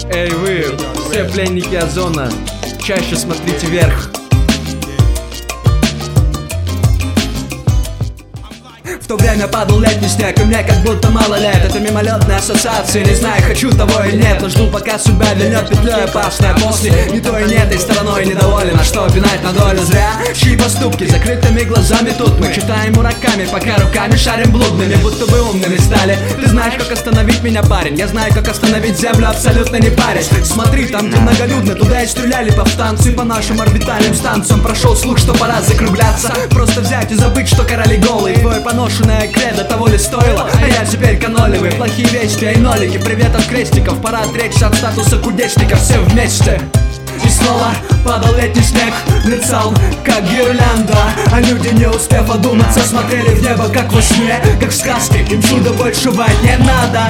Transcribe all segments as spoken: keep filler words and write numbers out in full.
Эй вы, все пленники озона, чаще смотрите вверх. В то время падал летний снег, и мне как будто мало лет. Это мимолетные ассоциации, не знаю, хочу того или нет. Но жду, пока судьба вильнет петлей опасной. А после ни той, ни этой стороной недоволен. А что пинать на долю зря? Чьи поступки закрытыми глазами тут мы читаем уроками, пока руками шарим блудными, будто бы умными стали. Ты знаешь, как остановить меня, парень? Я знаю, как остановить землю, абсолютно не парясь. Смотри, там, где многолюдно, туда и стреляли повстанцы. По нашим орбитальным станциям прошел слух, что пора закругляться. Просто взять и забыть, что короли голые. Твой поношенное кредо того ли стоило? А я теперь канолевый, плохие вести и нолики. Привет от крестиков, пора отречься от статуса кудесников. Все вместе. И снова падал летний снег, мерцал, как гирлянда. А люди, не успев одуматься, смотрели в небо, как во сне, как в сказке. Им чуда большего не надо.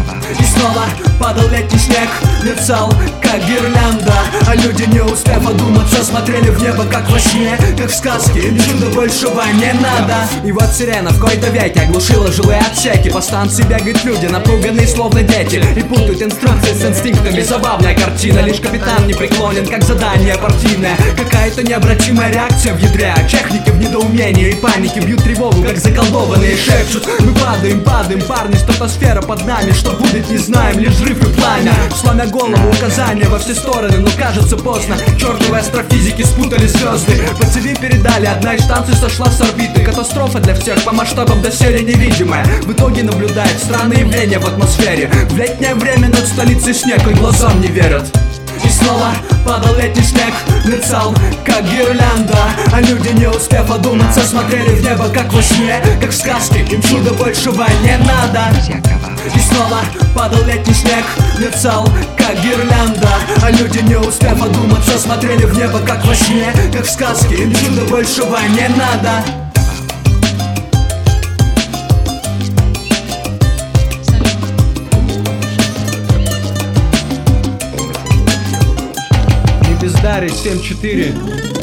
И снова падал летний снег, мерцал, как гирлянда. А люди, не успев одуматься, смотрели в небо, как во сне, как в сказке. Им чуда большего не надо. И вот сирена в кои-то веке оглушила жилые отсеки. По станции бегают люди, напуганные словно дети, и путают инструкции с инстинктами. Забавная картина, лишь капитан не преклонен, как задание партийное. Какая-то необратимая реакция в ядре, а техники в недоумении и панике бьют тревогу, как заколдованные шепчут. Мы падаем, падаем, парни, стратосфера под нами. Что будет, не знаем, лишь взрыв и пламя. Сломя голову, указания во все стороны, но кажется поздно. Чертовы астрофизики спутали звезды. По ЦВ передали, одна из станций сошла с орбиты. Катастрофа для всех, по масштабам доселе невидимая. В итоге наблюдает странные явления в атмосфере. В летнее время над столицей снег, и глазам не верят. И снова падал летний снег, мерцал, как гирлянда. А люди, не успев одуматься, смотрели в небо, как во сне, как в сказке. Им чуда большего не надо. И снова падал летний снег, мерцал, как гирлянда. А люди, не успев одуматься, смотрели в небо, как во сне, как в сказке. Им чуда большего не надо. Бездарь семь четыре.